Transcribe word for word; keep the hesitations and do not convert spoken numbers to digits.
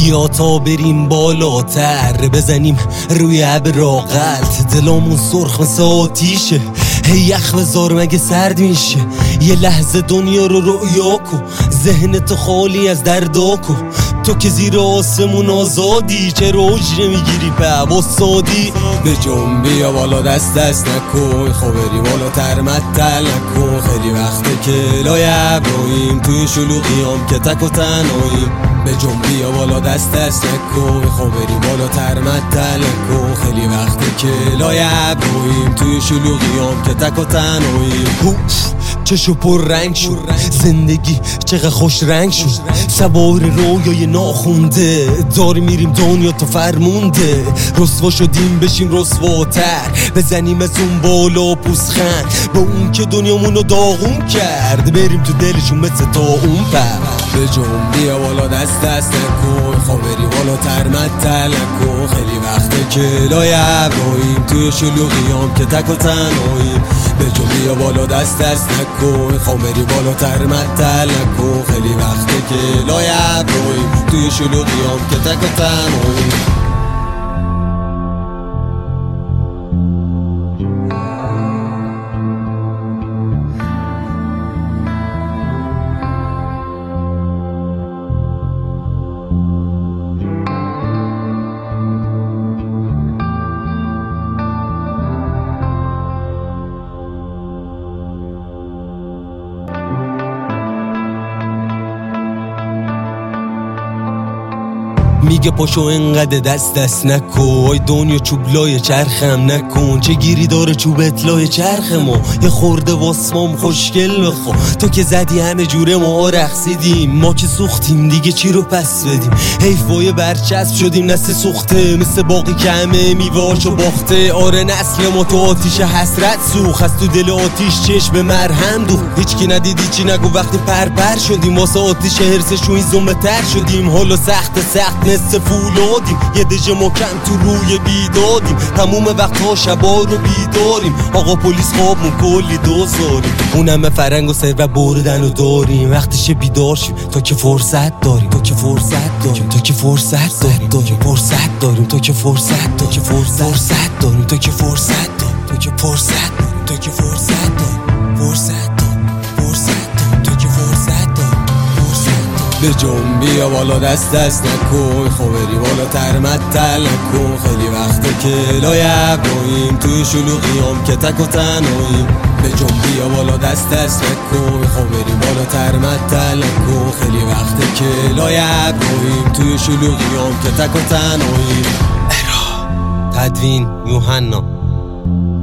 بیا تا بریم بالاتر، بزنیم روی ابراقت. دلامون سرخ مثل آتیشه، هی یخ بزار مگه سرد میشه. یه لحظه دنیا رو رؤیا کن، ذهنت خالی از دردا کن. تو که زیر آسمون آزادی، چرا اوج نمیگیری به واسادی؟ به جنب بیا بالا دست دست نکن، خب بری بالاتر مدتل نکن. خیلی وقته که لای ابرویم توی شلوغیام که تک و تنهاییم. به جنب بیا بالا دست دست نکن، خب بری بالاتر مدتل نکن. خیلی وقته که لای ابرویم توی شلوغیام که تک و تنهاییم. چشو پر رنگ شد، زندگی چقدر خوش رنگ شد. سوار رویای ناخونده، داری میریم دنیا تا فرمونده. رسوا شدیم بشیم رسواتر، بزنیم از اون بالا پوزخند به اون که دنیامونو داغون کرد. بریم تو دلشون مثل تا اون پر. به جنب بیا بالا دست دست نکن، خب بری بالاتر مدتل نکن. خیلی وقته که لای ابرویم توی شلوغیام که تک و تنهاییم. به جنب بیا بالا دست دست نکن، خب بری بالاتر مدتل نکن. خیلی وقته که لای ابرویم توی شلوغیام که تک و تنهاییم. میگه پاشو انقدر دست دست نکن، دنیا چوبلای چرخم نکن. چه گیری داره چوبت لای چرخ ما، یه خورده واسمام خوشگل بخوا. تو که زدی همه جوره ما رقصیدیم، ما که سوختیم دیگه چی رو پس بدیم. حیفای برچسب شدیم نسل سوخته، مثل باقی که همه میوهاشو باخته. آره نسل ما تو آتیش حسرت سوخت، از تو دل آتیش چشم مرهم دوخت. هیچ کی ندیدی چی نگو وقتی پرپر شدیم، واسه آتیش هرسشون این زمه تر شدیم. حالا سخت سخت مثل فولادیم، یه دژ مکم تو روی بیدادیم. تموم وقتها شبا رو بیداریم، آقا پلیس خوابمون کلی دوزاریم. اونم فرنگ و ثروت بردن و داریم، وقتش بیدار شیم تا که فرصت داریم. تو که فرصت داریم، تو که فرصت داریم، تو که فرصت داریم، تو که فرصت داریم، تو که فرصت داریم، تو که فرصت داریم، تو که فرصت داریم، تو که فرصت داریم، فرصت داریم، فرصت داریم، تو که فرصت داریم. به جنب بیا بالا دست دست نکن، خب بری بالاتر مدتل نکن. خیلی وقته که لای ابرویم توی شلوغیام که تک و تنهاییم. به جنب بیا بالا دست دست نکن، خب بری بالاتر مدتل نکن. خیلی وقته که لای ابرویم توی شلوغیام که تک و تنهاییم. تدوین یوحنا.